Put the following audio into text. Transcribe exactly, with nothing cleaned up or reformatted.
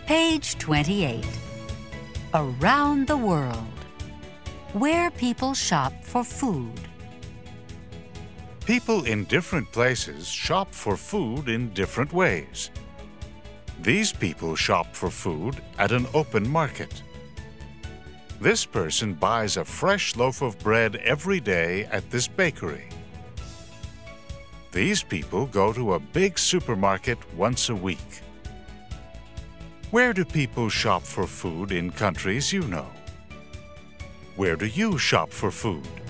Page twenty-eight. Around the world. Where people shop for food. People in different places shop for food in different ways. These people shop for food at an open market. This person buys a fresh loaf of bread every day at this bakery. These people go to a big supermarket once a week. Where do people shop for food in countries you know? Where do you shop for food?